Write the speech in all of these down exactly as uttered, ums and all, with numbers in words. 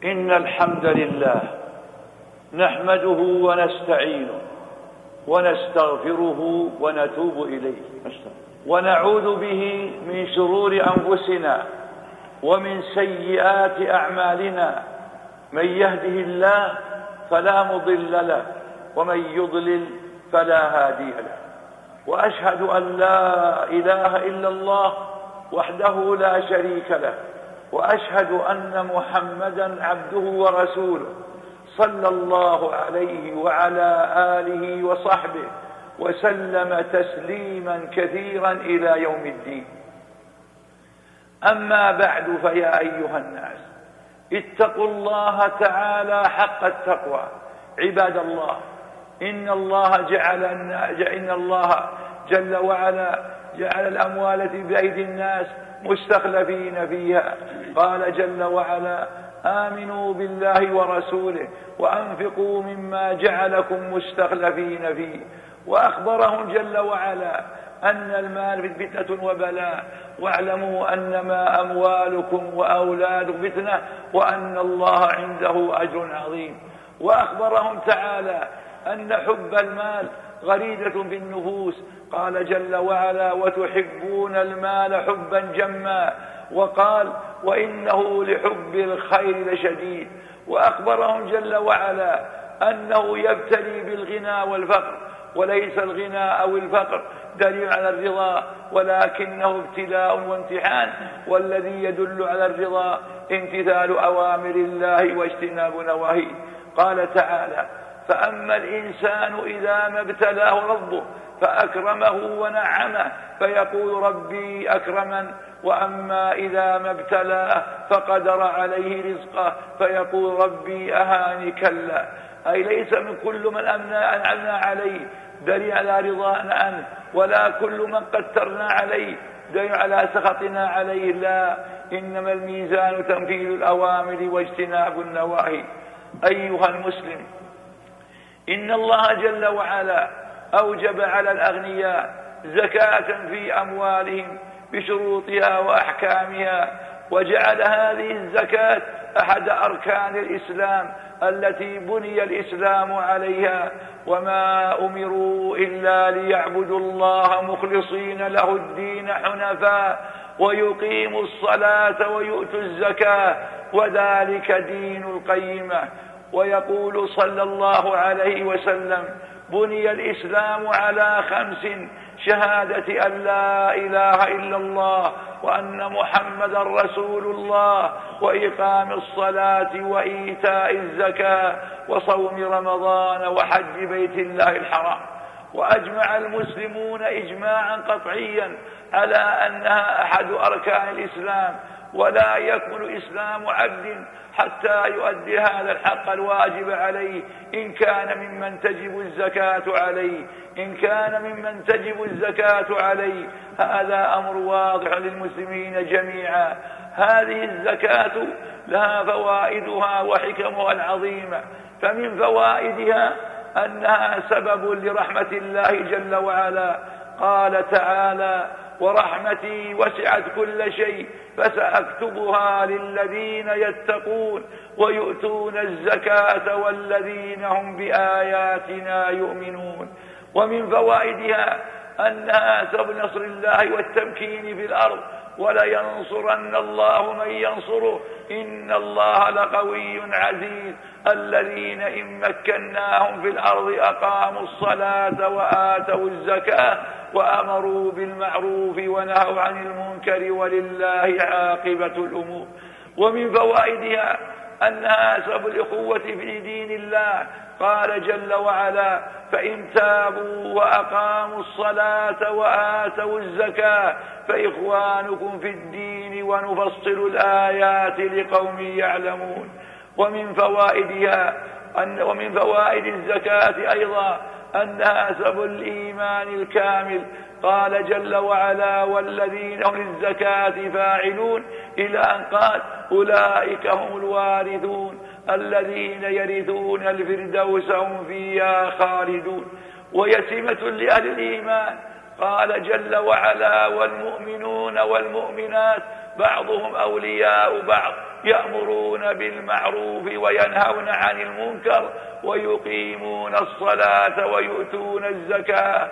إن الحمد لله نحمده ونستعينه ونستغفره ونتوب إليه ونعوذ به من شرور أنفسنا ومن سيئات أعمالنا. من يهده الله فلا مضل له ومن يضلل فلا هادي له. وأشهد أن لا إله إلا الله وحده لا شريك له، وأشهد أن محمدا عبده ورسوله صلى الله عليه وعلى آله وصحبه وسلم تسليما كثيرا إلى يوم الدين. أما بعد، فيا أيها الناس اتقوا الله تعالى حق التقوى. عباد الله، إن الله جعل إن الله جل وعلا جعل الأموال التي بأيدي الناس مستخلفين فيها. قال جل وعلا: آمنوا بالله ورسوله وأنفقوا مما جعلكم مستخلفين فيه. وأخبرهم جل وعلا أن المال فتنة وبلاء، واعلموا أنما أموالكم وأولادكم فتنة وأن الله عنده أجر عظيم. وأخبرهم تعالى أن حب المال غريزة في النفوس. قال جل وعلا: وتحبون المال حبا جما. وقال: وإنه لحب الخير لشديد. وأخبرهم جل وعلا أنه يبتلي بالغنى والفقر، وليس الغنى أو الفقر دليل على الرضا، ولكنه ابتلاء وامتحان. والذي يدل على الرضا امتثال أوامر الله واجتناب نواهيه. قال تعالى: فأما الإنسان إذا ما ابتلاه ربه فأكرمه ونعمه فيقول ربي أكرمن، وأما إذا ما ابتلاه فقدر عليه رزقه فيقول ربي أهاني. كلا، أي ليس من كل من أنعمنا عليه دليل على رضانا عنه، ولا كل من قدرنا عليه دليل على سخطنا عليه. لا، إنما الميزان تنفيذ الأوامر واجتناب النواهي. أيها المسلم، إن الله جل وعلا أوجب على الأغنياء زكاة في أموالهم بشروطها وأحكامها، وجعل هذه الزكاة أحد أركان الإسلام التي بني الإسلام عليها. وما أمروا إلا ليعبدوا الله مخلصين له الدين حنفاء ويقيموا الصلاة ويؤتوا الزكاة وذلك دين القيمة. ويقول صلى الله عليه وسلم: بني الإسلام على خمس: شهادة أن لا إله إلا الله وأن محمدا رسول الله، وإقام الصلاة وإيتاء الزكاة وصوم رمضان وحج بيت الله الحرام. وأجمع المسلمون إجماعا قطعيا على أنها أحد أركان الإسلام، ولا يكمل إسلام عبد حتى يؤدي هذا الحق الواجب عليه إن كان ممن تجب الزكاة عليه إن كان ممن تجب الزكاة عليه. هذا أمر واضح للمسلمين جميعا. هذه الزكاة لها فوائدها وحكمها العظيمة. فمن فوائدها أنها سبب لرحمة الله جل وعلا. قال تعالى: ورحمتي وسعت كل شيء فسأكتبها للذين يتقون ويؤتون الزكاة والذين هم بآياتنا يؤمنون. ومن فوائدها أنها سبب نصر الله والتمكين في الأرض. ولينصرن الله من ينصره إن الله لقوي عزيز. الذين إن مكناهم في الأرض أقاموا الصلاة وآتوا الزكاة وأمروا بالمعروف ونهوا عن المنكر ولله عاقبة الأمور. ومن فوائدها أنها سبب الأخوة في دين الله. قال جل وعلا: فإن تابوا وأقاموا الصلاة وآتوا الزكاة فإخوانكم في الدين ونفصل الآيات لقوم يعلمون. ومن فوائدها أن ومن فوائد الزكاة أيضا أنها سبب الإيمان الكامل. قال جل وعلا: والذين هم للزكاة فاعلون، إلى أن قال: أولئك هم الوارثون الذين يرثون الفردوس هم فيها خالدون. ويتمة لأهل الإيمان. قال جل وعلا: والمؤمنون والمؤمنات بعضهم أولياء بعض يأمرون بالمعروف وينهون عن المنكر ويقيمون الصلاة ويؤتون الزكاة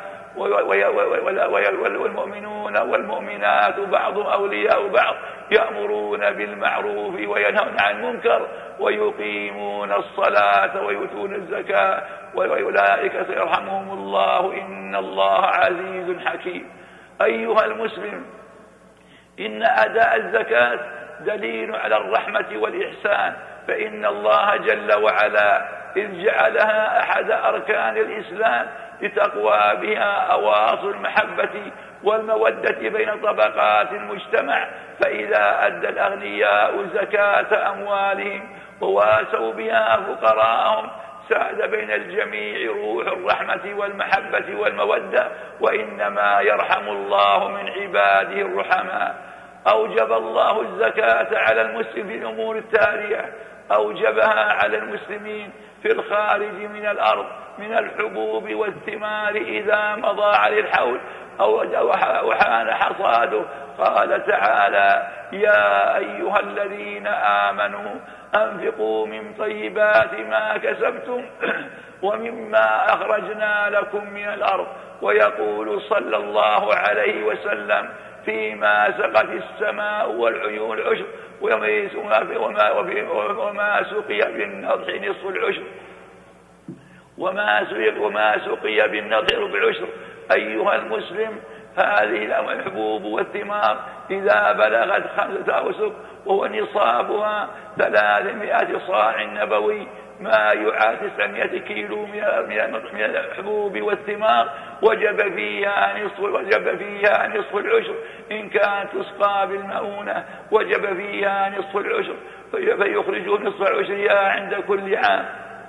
والمؤمنون والمؤمنات بعضهم أولياء بعض يأمرون بالمعروف وينهون عن المنكر ويقيمون الصلاة ويؤتون الزكاة وأولئك سيرحمهم الله إن الله عزيز حكيم. أيها المسلم، إن أداء الزكاة دليل على الرحمة والإحسان، فإن الله جل وعلا إذ جعلها أحد أركان الإسلام لتقوى بها أواصر المحبة والمودة بين طبقات المجتمع، فإذا أدى الأغنياء زكاة أموالهم وواسوا بها فقراءهم ساد بين الجميع روح الرحمة والمحبة والمودة، وإنما يرحم الله من عباده الرحماء. أوجب الله الزكاة على المسلم في الأمور التالية: أوجبها على المسلمين في الخارج من الأرض من الحبوب والثمار إذا مضى عليه الحول أو حان حصاده. قال تعالى: يا أيها الذين آمنوا أنفقوا من طيبات ما كسبتم ومما أخرجنا لكم من الأرض. ويقول صلى الله عليه وسلم: فيما سقت السماء والعيون العشر وما, وما سقي بالنضح نصف العشر وما سقي, وما سقي بالنضح ربع العشر. أيها المسلم، هذه الحبوب والثمار إذا بلغت خمسة أوسق وهو نصابها ثلاثمائة صاع نبوي ما يعادل تسعمائة كيلو من الحبوب والثمار، وجب فيها نصف وجب فيها نصف العشر. إن كانت تسقى بالمؤونة وجب فيها نصف العشر، فيخرجوا نصف العشر عند كل عام.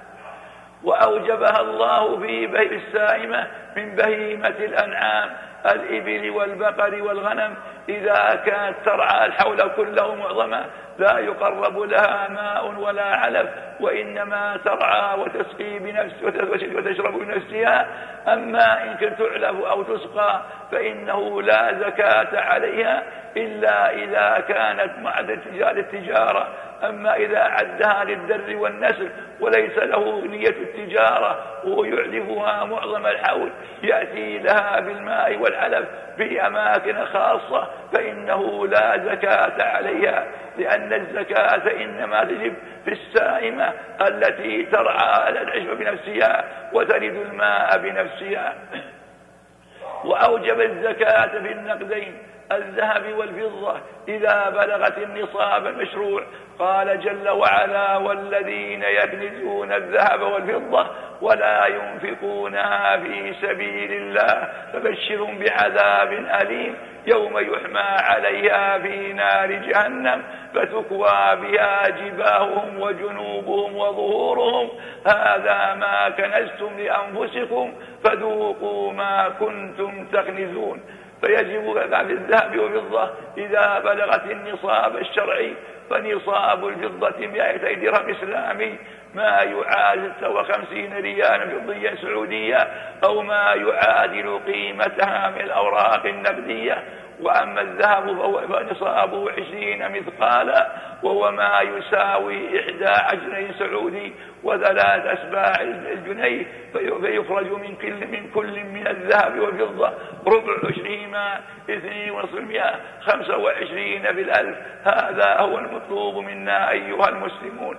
وأوجبها الله في بيع السائمة من بهيمة الأنعام الإبل والبقر والغنم إذا كانت ترعى الحول كله معظمة لا يقرب لها ماء ولا علف، وإنما ترعى وتسقي بنفسها وتشرب بنفسها. أما إن كانت تعلف أو تسقى فإنه لا زكاة عليها إلا إذا كانت معد التجارة. أما إذا عدها للدر والنسل وليس له نية التجارة ويعلفها معظم الحول يأتي لها بالماء والعلف في أماكن خاصة فإنه لا زكاة عليها، لأن الزكاة إنما تجب في السائمة التي ترعى العشب بنفسها وترد الماء بنفسها. وأوجب الزكاة في النقدين الذهب والفضة إذا بلغت النصاب المشروع. قال جل وعلا: والذين يكنزون الذهب والفضة ولا ينفقونها في سبيل الله فبشرهم بعذاب أليم يوم يحمى عليها في نار جهنم فتكوى بها جباههم وجنوبهم وظهورهم هذا ما كنزتم لأنفسكم فذوقوا ما كنتم تكنزون. فيجب في الذهب والفضة إذا بلغت النصاب الشرعي، فنصاب الفضة مائتي درهم إسلامي ما يعادل ستة وخمسين ريالا فضيا سعودية أو ما يعادل قيمتها من الأوراق النقدية. وأما الذهب فنصابه عشرين مثقالا وهو ما يساوي إحدى عشر سعودي وثلاث أسباع الجنيه، فيخرج من كل من كل من الذهب والفضة ربع عشرهما اثنين ونصف المئة خمسة وعشرين بالألف. هذا هو المطلوب منا أيها المسلمون.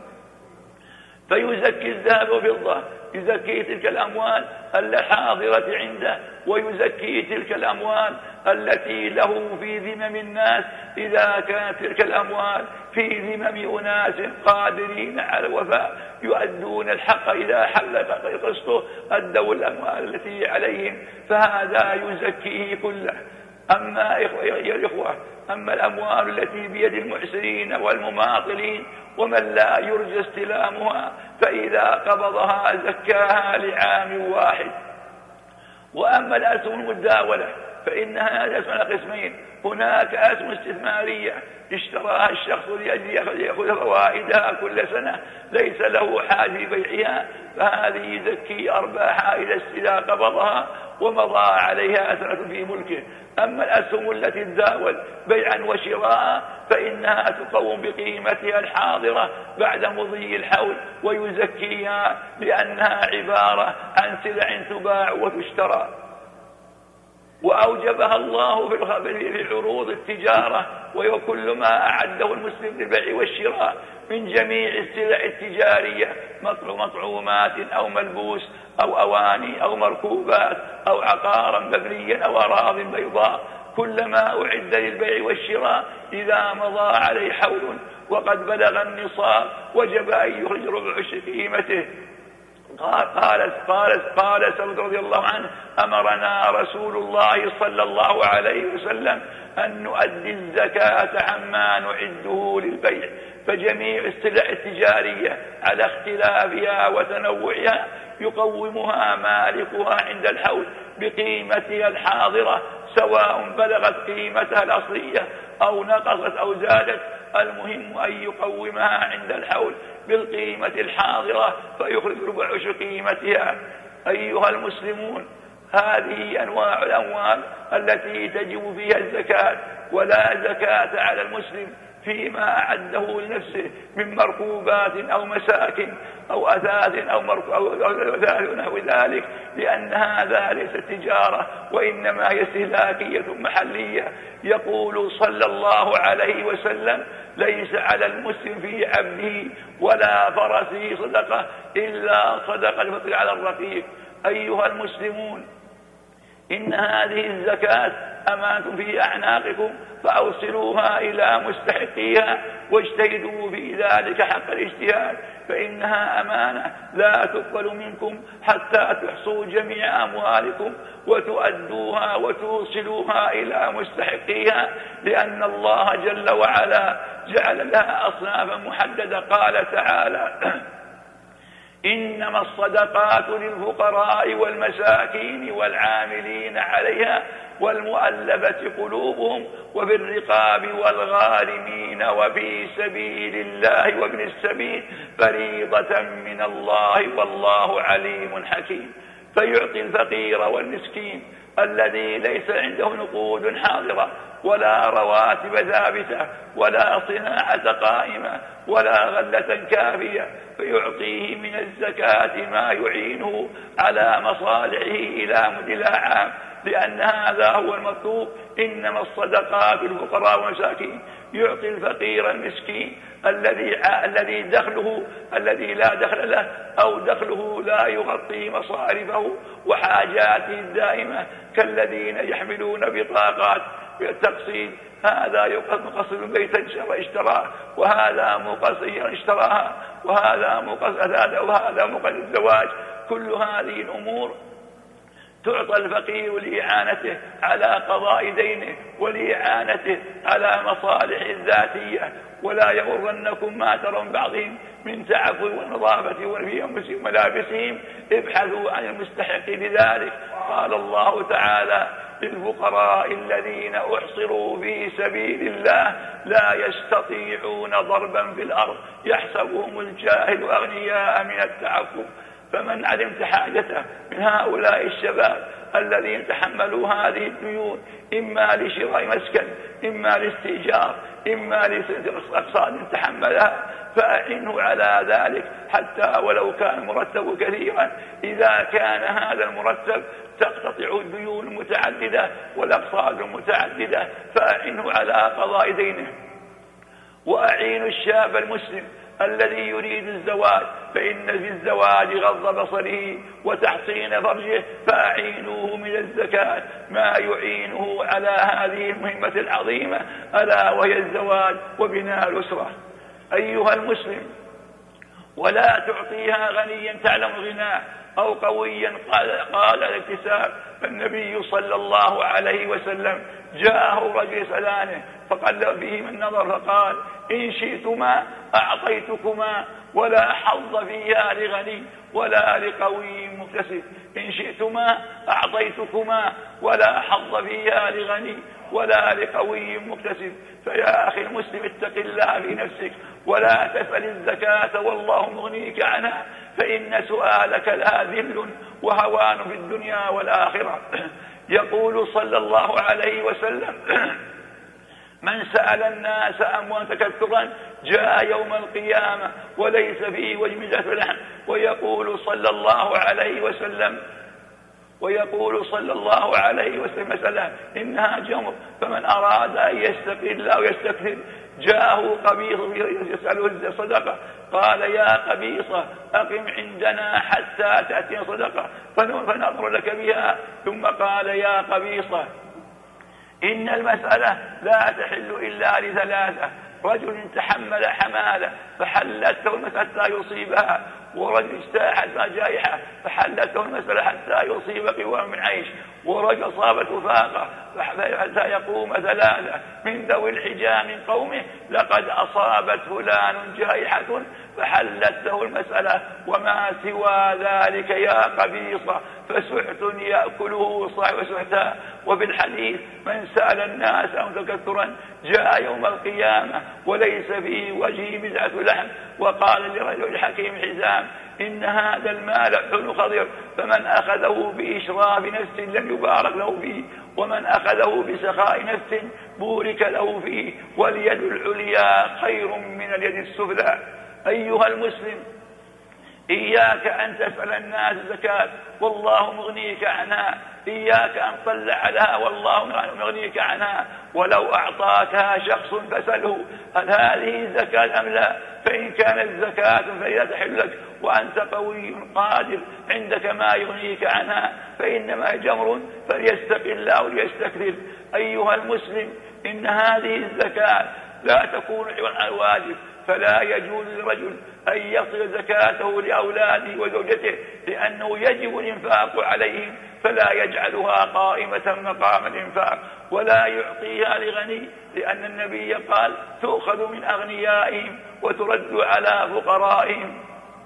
فيزكي الذهب والفضة، يزكي تلك الأموال الحاضرة عنده ويزكي تلك الأموال التي له في ذمم الناس إذا كانت تلك الأموال في ذمم أناس قادرين على الوفاء يؤدون الحق إذا حل قسطه أدوا الأموال التي عليهم، فهذا يزكيه كله. أما يا الإخوة، أما الأموال التي بيد المعسرين والمماطلين ومن لا يرجى استلامها فإذا قبضها زكاها لعام واحد. وأما الأسهم المداولة فإنها تقسم على قسمين: هناك أسهم استثمارية اشتراها الشخص لأجل يأخذ فوائدها كل سنة ليس له حاجة في بيعها، فهذه يزكي أرباحها إذا قبضها ومضى عليها سنة في ملكه. أما الأسهم التي تزاول بيعا وشراء فإنها تقوم بقيمتها الحاضرة بعد مضي الحول ويزكيها، لأنها عبارة عن سلع تباع وتشترى. وأوجبها الله في عروض التجارة، وكل ما أعده المسلم للبيع والشراء من جميع السلع التجارية، مطعومات أو ملبوس أو أواني أو مركوبات أو عقارا مبنيا أو أراض بيضاء، كلما أعد للبيع والشراء إذا مضى عليه حول وقد بلغ النصاب وجب أن يخرج ربع قيمته. قال قال قال سعد رضي الله عنه: أمرنا رسول الله صلى الله عليه وسلم أن نؤدي الزكاة عما نعده للبيع، فجميع السلع التجارية على اختلافها وتنوعها يقومها مالكها عند الحول بقيمتها الحاضرة، سواء بلغت قيمتها الأصلية أو نقصت أو زادت، المهم أن يقومها عند الحول بالقيمة الحاضرة فيخرج ربع عشر قيمتها. أيها المسلمون، هذه أنواع الأموال التي تجب فيها الزكاة، ولا زكاة على المسلم فيما أعده لنفسه من مركوبات أو مساكن أو أثاث أو أثاث نحو ذلك، لأن هذا ليس تجارة وإنما هي استهلاكية محلية. يقول صلى الله عليه وسلم: ليس على المسلم في عبده ولا فرسه صدقة إلا صدقة الفطر على الرقيق. أيها المسلمون، إن هذه الزكاة أمانة في أعناقكم فأوصلوها إلى مستحقيها واجتهدوا في ذلك حق الاجتهاد، فإنها أمانة لا تقبل منكم حتى تحصوا جميع أموالكم وتؤدوها وتوصلوها إلى مستحقيها، لأن الله جل وعلا جعل لها أصنافا محددة. قال تعالى: إنما الصدقات للفقراء والمساكين والعاملين عليها والمؤلفة قلوبهم وفي الرقاب والغارمين وفي سبيل الله وابن السبيل فريضة من الله والله عليم حكيم. فيعطي الفقير والمسكين الذي ليس عنده نقود حاضرة ولا رواتب ثابتة ولا صناعة قائمة ولا غلة كافية، فيعطيه من الزكاة ما يعينه على مصالحه إلى مدى العام، لأن هذا هو المطلوب. إنما الصدقات للفقراء والمساكين. يعطي الفقير المسكين الذي الذي دخله الذي لا دخل له أو دخله لا يغطي مصارفه وحاجاته الدائمة، كالذين يحملون بطاقات بالتقسيط، هذا مقصد بيتا اشتراه وهذا مقصد اشتراها وهذا مقصد وهذا مقصد الزواج. كل هذه الأمور تعطى الفقير لإعانته على قضاء دينه ولإعانته على مصالح الذاتية. ولا يغرنكم ما ترون بعضهم من تعفف والنظافة وفي ملابسهم، ابحثوا عن المستحق لذلك. قال الله تعالى: للفقراء الذين أحصروا في سبيل الله لا يستطيعون ضربا في الأرض يحسبهم الجاهل أغنياء من التعفف. فمن علمت حاجته من هؤلاء الشباب الذين تحملوا هذه الديون، إما لشراء مسكن إما لاستئجار إما لأقساط تحملها، فأعنه على ذلك حتى ولو كان مرتب كثيرا. إذا كان هذا المرتب تقتطع الديون المتعددة والأقساط المتعددة، فأعنه على قضاء دينه. وأعين الشاب المسلم الذي يريد الزواج، فإن في الزواج غض بصره وتحصين فرجه، فأعينوه من الزكاة ما يعينه على هذه المهمة العظيمة، ألا وهي الزواج وبناء الأسرة. أيها المسلم، ولا تعطيها غنيا تعلم غناه أو قويا قال, قال الاكتساب. فالنبي صلى الله عليه وسلم جاءه رجل يسألانه فقلب فيه من نظر فقال: إن شئتما أعطيتكما ولا حظ فيها لغني ولا لقوي مكتسب. إن شئتما أعطيتكما ولا حظ فيها لغني ولا لقوي مكتسب. فيا أخي المسلم اتق الله في نفسك ولا تسأل الزكاة والله مغنيك عنها، فإن سؤالك لا ذل وهوان في الدنيا والآخرة. يقول صلى الله عليه وسلم: من سأل الناس أموال تكثرا جاء يوم القيامة وليس فيه وجمزة لحم. ويقول صلى الله عليه وسلم ويقول صلى الله عليه وسلم مسألة إنها جمر، فمن أراد أن يستقل أو يستكثر جاءه قبيص يسأله الصدقة، قال: يا قبيصة أقم عندنا حتى تأتي صدقة فنظر لك بها. ثم قال: يا قبيصة إن المسألة لا تحل إلا لثلاثة: رجل تحمل حمالة فحلته المسألة حتى يصيبها، ورجل اجتاحت جائحة فحلته المسألة حتى يصيب قوام من عيش، ورجل صابته فاقة حتى يقوم ثلاثة من ذوي الحجى من قومه: لقد أصابت فلان جائحة فحلته المسألة وما سوى ذلك يا قبيصة فسحت يأكله صاحب سحتا. وفي الحديث: من سأل الناس أو تكثرا جاء يوم القيامة وليس في وجهه مزعة لحم. وقال لرجل حكيم حزام: إن هذا المال حلو خضر، فمن أخذه بإشراف نفس لم يبارك له فيه، ومن أخذه بسخاء نفس بورك له فيه، واليد العليا خير من اليد السفلى. أيها المسلم، إياك أن تسأل الناس الزكاة والله مغنيك عنها، إياك أن تطلع لها والله مغنيك عنها. ولو أعطاكها شخص فسأله: هل هذه زكاة أم لا؟ فإن كانت زكاة فهي تحل لك وأنت قوي قادر عندك ما يغنيك عنها، فإنما جمر فليستقل أو ليستكثر. أيها المسلم، إن هذه الزكاة لا تكون عوضا عن الواجب، فلا يجوز للرجل أن يصل زكاته لأولاده وزوجته لأنه يجب الإنفاق عليهم، فلا يجعلها قائمة مقام الإنفاق ولا يعطيها لغني، لأن النبي قال: تؤخذ من أغنيائهم وترد على فقرائهم.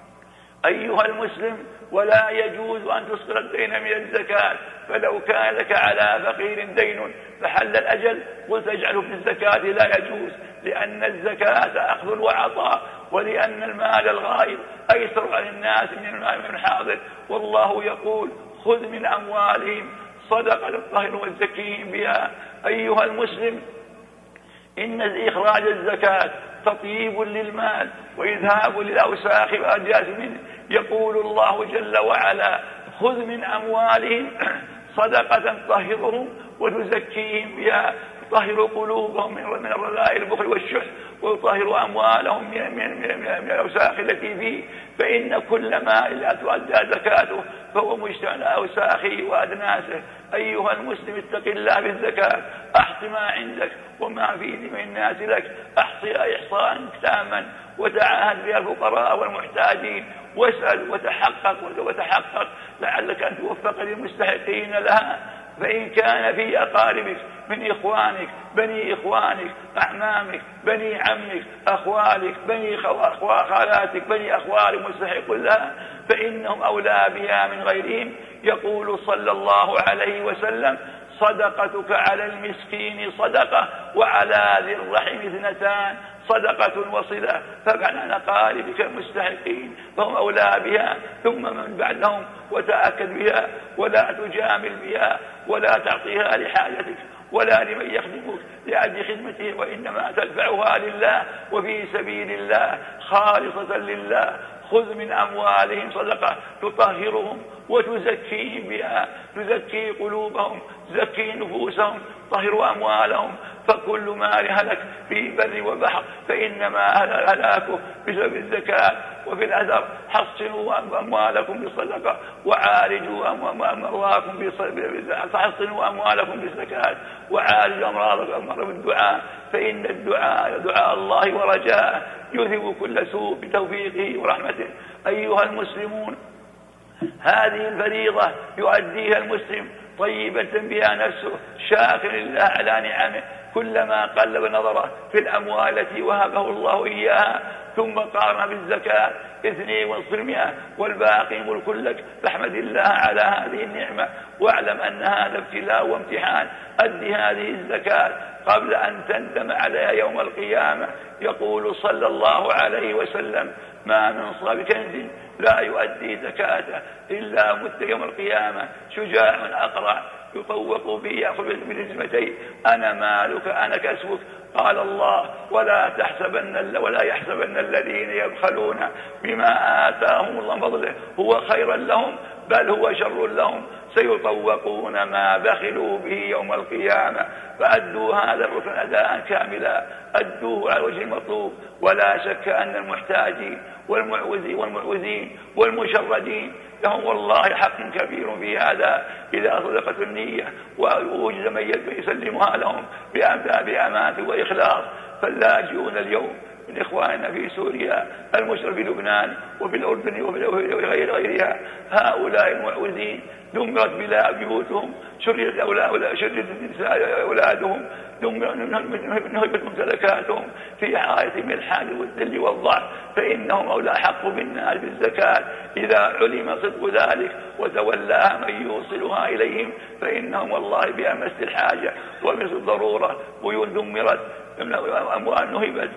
أيها المسلم، ولا يجوز أن تسقط الدين من الزكاة، فلو كان لك على فقير دين فحل الأجل وتجعله في الزكاة لا يجوز، لأن الزكاة أخذ وعطاء، ولأن المال الغائب أيسر على الناس من المال من الحاضر. والله يقول: خذ من أموالهم صدقة تطهر وتزكيهم بها. أيها المسلم، إن إخراج الزكاة تطيب للمال وإذهاب للأوساخ والأدياس منه. يقول الله جل وعلا: خذ من أموالهم صدقة تطهرهم وتزكيهم بها، تطهر قلوبهم من الرذائل البخل والشح، ويطهر أموالهم من, من, من, من الأوساخ التي فيه، فإن كل مال لا تؤدى زكاته فهو مجتمع أوساخه وأدناسه. أيها المسلم، اتق الله بالزكاة، أحص ما عندك وما في ذمم الناس لك، أحصي إحصاء تاما وتعاهد بها الفقراء والمحتاجين، واسأل وتحقق وتحقق لعلك أن توفق للمستحقين لها. فإن كان في أقاربك من إخوانك، بني إخوانك، أعمامك، بني عمك، أخوالك، بني خالاتك، بني أخوال مستحق لها، فإنهم أولى بها من غيرهم. يقول صلى الله عليه وسلم: صدقتك على المسكين صدقة وعلى ذي الرحم اثنتان، صدقة وصلة. فعن أقاربك المستحقين فهم أولى بها، ثم من بعدهم، وتأكد بها ولا تجامل بها ولا تعطيها لحاجتك ولا لمن يخدمك لأجل خدمته، وإنما تدفعها لله وفي سبيل الله خالصة لله. خذ من أموالهم صدقة تطهرهم وتزكيهم بها، تزكي قلوبهم، تزكي نفوسهم، طهر أموالهم. فكل مال هلك في بر وبحر فإنما هلاكه بسبب الزكاة. وفي الأثر: حصنوا أموالكم بالصدقة وعالجوا أمراضكم بالصدقة، فحصنوا أموالكم بالزكاة وعالجوا أمراضكم بالدعاء، فإن الدعاء دعاء الله ورجاءه يذهب كل سوء بتوفيقه ورحمته. أيها المسلمون، هذه الفريضة يؤديها المسلم طيبة بها نفسه شاكر لله على نعمه، كلما قلب نظره في الأموال التي وهبه الله إياها ثم قارن بالزكاة اثنين وصرمائة والباقي ملك لك، فاحمد الله على هذه النعمة واعلم أن هذا ابتلاء وامتحان. أد هذه الزكاة قبل أن تندم عليها يوم القيامة. يقول صلى الله عليه وسلم: ما من صاحب كنز لا يؤدي زكاته إلا مت يوم القيامة شجاع أقرع يطوق به يأخذ بالنسبتين: أنا مالك أنا كسبك. قال الله: ولا تحسبن ولا يحسبن الذين يبخلون بما آتاهم الله من فضله هو خيرا لهم بل هو شر لهم، سيطوقون ما بخلوا به يوم القيامة. فأدوا هذا الركن أداء كاملا، أدوه على وجه المطلوب. ولا شك أن المحتاجين والمعوذين والمشردين لهم والله حق كبير في هذا إذا صدقت النية ووجد من يسلمها لهم بأمانة وإخلاص. فاللاجئون اليوم من إخواننا في سوريا، المشرف في لبنان وفي الأردن وفي غيرها، هؤلاء المعوذين دمرت بلا بيوتهم، شردت أولادهم، نهبت ممتلكاتهم في حالة من الحاجة والذل والضعف، فإنهم أولى حق بالناس بالزكاة إذا علم صدق ذلك وتولاها من يوصلها إليهم، فإنهم والله بأمس الحاجة ومثل الضرورة. بيوت دمرت، أموال نهبت،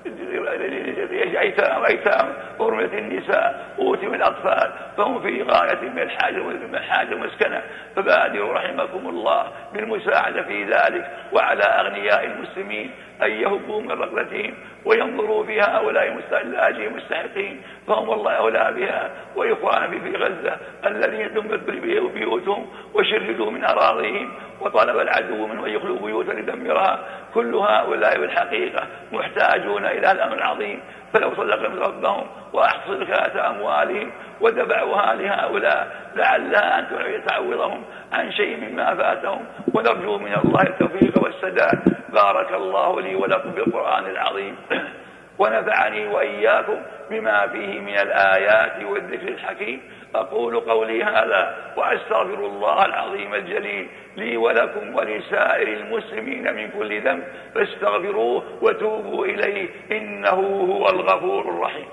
أيتام أيتام حرمة النساء، أوتم الأطفال، فهم في غاية من الحاجة والحاجة مسكنة. فبادروا رحمكم الله بالمساعدة في ذلك، وعلى أغنياء المسلمين أن يهبوا من رغبتهم وينظروا في هؤلاء اللاجئين المستحقين، فهم والله أولى بها. وإخواننا في غزة الذين دمرت بيوتهم وشردوا من أراضيهم وطلب العدو منهم أن يخلوا بيوتا لدمرها، كل هؤلاء بالحقيقة محتاجون إلى الأمر العظيم. فلو صدقوا ربهم وأحصوا زكاة أموالهم ودفعوها لهؤلاء لعلها أن تعوضهم عن شيء مما فاتهم، ونرجو من الله التوفيق والسداد. بارك الله لي ولكم بالقرآن العظيم، ونفعني وإياكم بما فيه من الآيات والذكر الحكيم. أقول قولي هذا وأستغفر الله العظيم الجليل لي ولكم ولسائر المسلمين من كل ذنب، فاستغفروه وتوبوا إليه إنه هو الغفور الرحيم.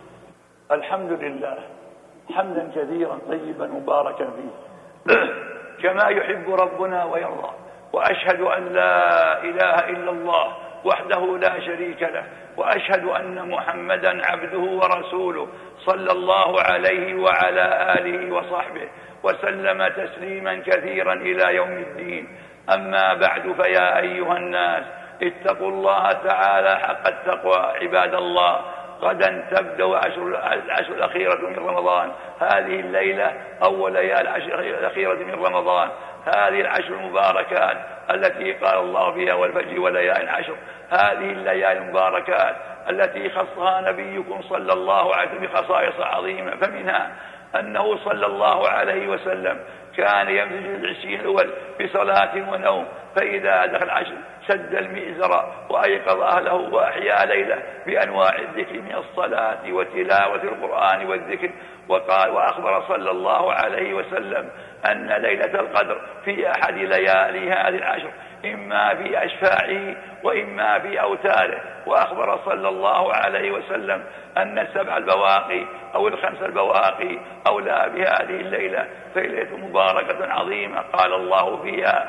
الحمد لله حمدا كثيرا طيبا مباركا فيه كما يحب ربنا ويرضى. وأشهد أن لا إله إلا الله وحده لا شريك له، وأشهد أن محمدا عبده ورسوله صلى الله عليه وعلى آله وصحبه وسلم تسليما كثيرا إلى يوم الدين. أما بعد، فيا أيها الناس اتقوا الله تعالى حق التقوى عباد الله. غدا تبدأ العشر الأخيرة من رمضان، هذه الليلة أول ليالي العشر الأخيرة من رمضان، هذه العشر المباركات التي قال الله فيها: والفجر وليالي العشر. هذه الليالي المباركات التي خصها نبيكم صلى الله عليه وسلم بخصائص عظيمة، فمنها أنه صلى الله عليه وسلم كان يمزج العشرين الأول بصلاة ونوم، فإذا دخل العشر شد المئزر وأيقظ أهله وأحيا ليلة بأنواع الذكر من الصلاة وتلاوة القرآن والذكر. وقال وأخبر صلى الله عليه وسلم أن ليلة القدر في أحد ليالي هذه العشر، إما في أشفاعه وإما في أوتاره. وأخبر صلى الله عليه وسلم أن السبع البواقي أو الخمس البواقي أولى بهذه الليلة، فليلة مباركة عظيمة. قال الله فيها: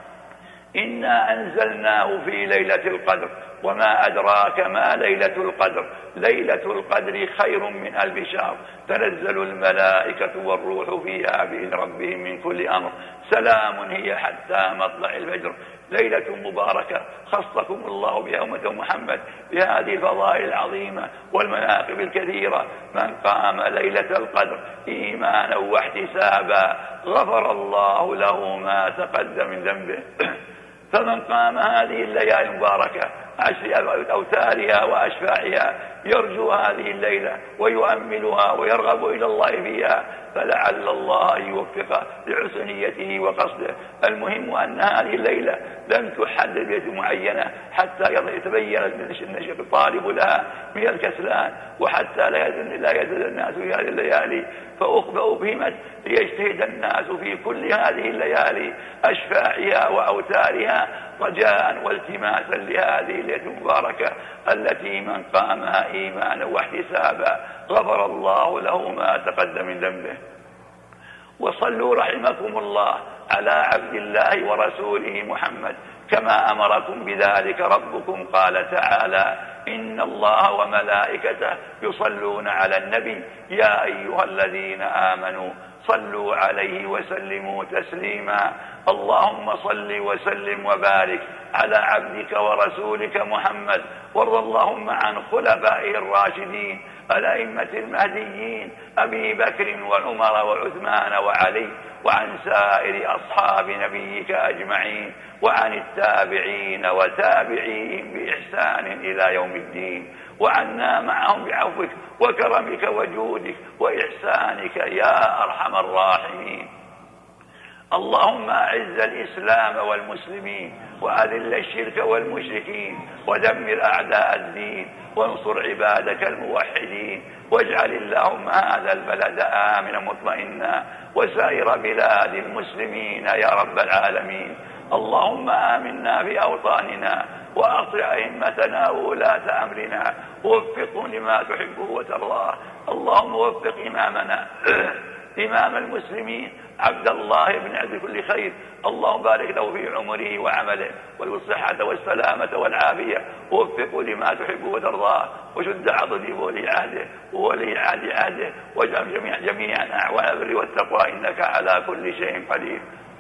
إنا أنزلناه في ليلة القدر وما أدراك ما ليلة القدر، ليلة القدر خير من ألف شهر، تنزل الملائكة والروح فيها بإذن ربهم من كل أمر، سلام هي حتى مطلع الفجر. ليلة مباركة خصكم الله بها أمة محمد بهذه الفضائل العظيمة والمناقب الكثيرة. من قام ليلة القدر إيمانا واحتسابا غفر الله له ما تقدم من ذنبه. فمن قام هذه الليالي المباركة أوتارها وأشفاعها يرجو هذه الليلة ويؤملها ويرغب إلى الله فيها، فلعل الله أن يوفقه لحسن نيته وقصده. المهم أن هذه الليلة لم تحدد بيت معينة حتى يتبين الطالب لها من الكسلان، وحتى لا يزل الناس في هذه الليالي، فأفهمت ليجتهد الناس في كل هذه الليالي أشفاعها وأوتارها رجاء والتماسا لهذه الليلة المباركة التي من قامها إيمانا واحتسابا غفر الله له ما تقدم من ذنبه. وصلوا رحمكم الله على عبد الله ورسوله محمد كما أمركم بذلك ربكم، قال تعالى: إن الله وملائكته يصلون على النبي يا أيها الذين آمنوا صلوا عليه وسلموا تسليما. اللهم صل وسلم وبارك على عبدك ورسولك محمد، وارض اللهم عن خلفائه الراشدين الأئمة المهديين أبي بكر وعمر وعثمان وعلي، وعن سائر أصحاب نبيك أجمعين، وعن التابعين وتابعيهم بإحسان إلى يوم الدين، وعنا معهم بعفوك وكرمك وجودك وإحسانك يا أرحم الراحمين. اللهم أعز الإسلام والمسلمين وأذل الشرك والمشركين ودمر أعداء الدين وانصر عبادك الموحدين، واجعل اللهم هذا البلد آمنا مطمئنا وسائر بلاد المسلمين يا رب العالمين. اللهم آمنا في أوطاننا وأطع أئمتنا وولاة أمرنا ووفقهم لما تحبه وترضاه. اللهم وفق إمامنا إمام المسلمين عبد الله بن عبد كل خير، اللهم بارك له في عمره وعمله والصحة والسلامة والعافية، ووفقه لما تحبه وترضاه، وشد عضده وولي عهده وولي عهد عهده، واجعل جميعا جميعا أعوان البر والتقوى إنك على كل شيء قدير.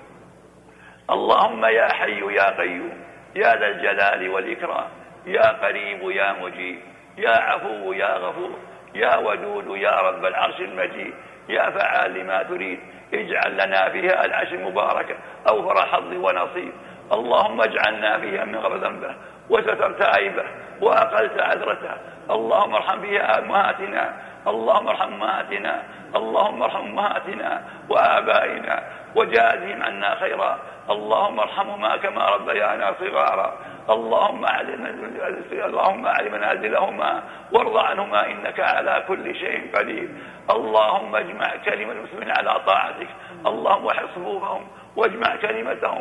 اللهم يا حي يا قيوم يا ذا الجلال والإكرام، يا قريب يا مجيب، يا عفو يا غفور، يا ودود يا رب العرش المجيد، يا فعال لما تريد، اجعل لنا فيها العشر مباركة أوفر حظ ونصيب. اللهم اجعلنا فيها من غفر ذنبه وسترت عيبه وأقلت عذرته. اللهم ارحم فيها أمهاتنا، اللهم ارحم أمهاتنا، اللهم ارحم أمهاتنا وآبائنا وجازهم عنا خيرا. اللهم ارحمهما كما ربيانا صغارا. اللهم اعلم اللهم اعلم منازلهما وارض عنهما انك على كل شيء قدير. اللهم اجمع كلمة المسلمين على طاعتك، اللهم وحد صفوفهم واجمع كلمتهم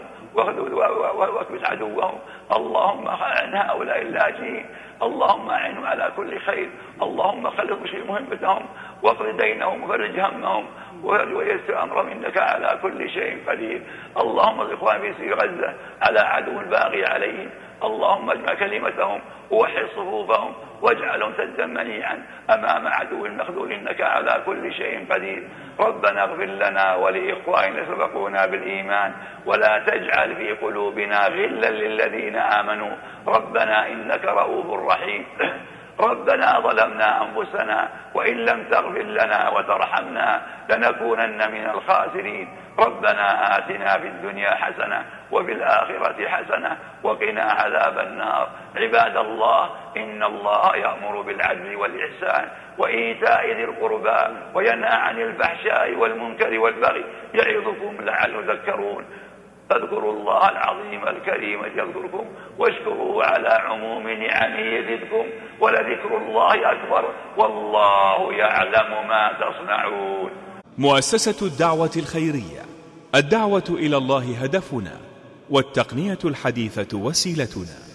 واكبت عدوهم. اللهم عن هؤلاء اللاجئين، اللهم اعنهم على كل خير. اللهم خلص بشيء مهمتهم واقض دينهم وفرج همهم ويسر امرهم انك على كل شيء قدير. اللهم الاخوان في سير غزة على عدو الباغي عليهم، اللهم اجمع كلمتهم ووحد صفوفهم واجعلهم سدا منيعا امام عدو المخذول انك على كل شيء قدير. ربنا اغفر لنا ولاخواننا سبقونا بالايمان ولا تجعل في قلوبنا غلا للذين امنوا ربنا انك رؤوف رحيم. ربنا ظلمنا أنفسنا وإن لم تغفر لنا وترحمنا لنكونن من الخاسرين. ربنا آتنا في الدنيا حسنة وفي الآخرة حسنة وقنا عذاب النار. عباد الله، إن الله يأمر بالعدل والإحسان وإيتاء ذي القربى وينهى عن الفحشاء والمنكر والبغي يعظكم لعلكم تذكرون. فاذكروا الله العظيم الكريم يذكركم واشكروه على عموم نعمه يزدكم ولذكر الله أكبر والله يعلم ما تصنعون. مؤسسة الدعوة الخيرية، الدعوة إلى الله هدفنا والتقنية الحديثة وسيلتنا.